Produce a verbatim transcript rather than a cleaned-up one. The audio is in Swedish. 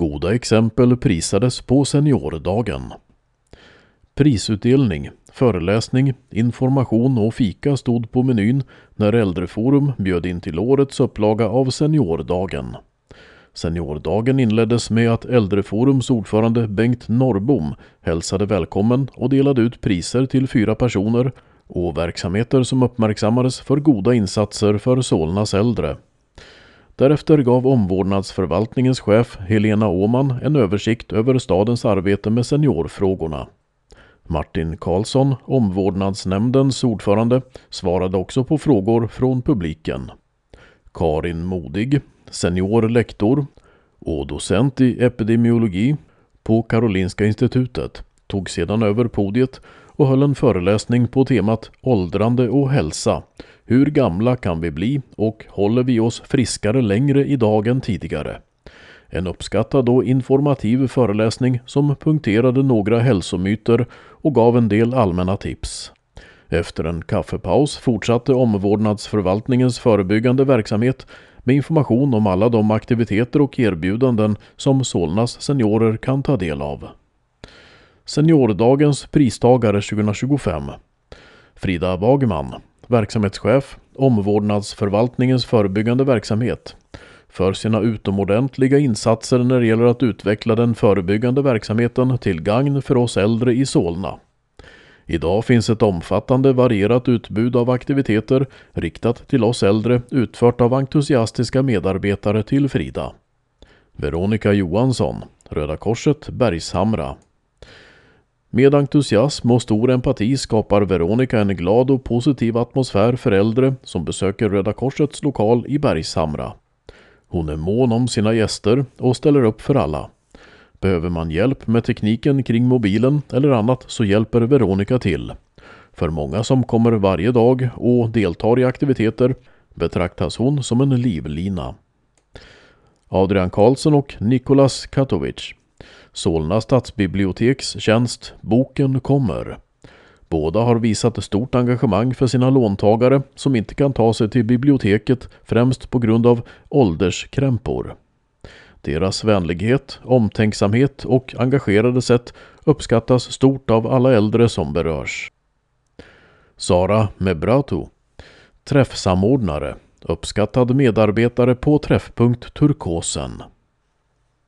Goda exempel prisades på seniordagen. Prisutdelning, föreläsning, information och fika stod på menyn när Äldreforum bjöd in till årets upplaga av seniordagen. Seniordagen inleddes med att Äldreforums ordförande Bengt Norrbom hälsade välkommen och delade ut priser till fyra personer och verksamheter som uppmärksammades för goda insatser för Solnas äldre. Därefter gav omvårdnadsförvaltningens chef Helena Åman en översikt över stadens arbete med seniorfrågorna. Martin Karlsson, omvårdnadsnämndens ordförande, svarade också på frågor från publiken. Karin Modig, seniorlektor och docent i epidemiologi på Karolinska institutet, tog sedan över podiet och höll en föreläsning på temat åldrande och hälsa. Hur gamla kan vi bli och håller vi oss friskare längre idag än tidigare? En uppskattad och informativ föreläsning som punkterade några hälsomyter och gav en del allmänna tips. Efter en kaffepaus fortsatte omvårdnadsförvaltningens förebyggande verksamhet med information om alla de aktiviteter och erbjudanden som Solnas seniorer kan ta del av. Seniordagens pristagare tjugohundratjugofem. Frida Wagman, verksamhetschef, omvårdnadsförvaltningens förebyggande verksamhet, för sina utomordentliga insatser när det gäller att utveckla den förebyggande verksamheten till gagn för oss äldre i Solna. Idag finns ett omfattande varierat utbud av aktiviteter riktat till oss äldre, utfört av entusiastiska medarbetare till Frida. Veronica Johansson, Röda Korset, Bergshamra. Med entusiasm och stor empati skapar Veronica en glad och positiv atmosfär för äldre som besöker Röda Korsets lokal i Bergshamra. Hon är mån om sina gäster och ställer upp för alla. Behöver man hjälp med tekniken kring mobilen eller annat så hjälper Veronica till. För många som kommer varje dag och deltar i aktiviteter betraktas hon som en livlina. Adrian Karlsson och Nikolas Katovic. Solna stadsbiblioteks tjänst Boken kommer. Båda har visat stort engagemang för sina låntagare som inte kan ta sig till biblioteket främst på grund av ålderskrämpor. Deras vänlighet, omtänksamhet och engagerade sätt uppskattas stort av alla äldre som berörs. Sara Mebratu, träffsamordnare, uppskattad medarbetare på Träffpunkt Turkosen.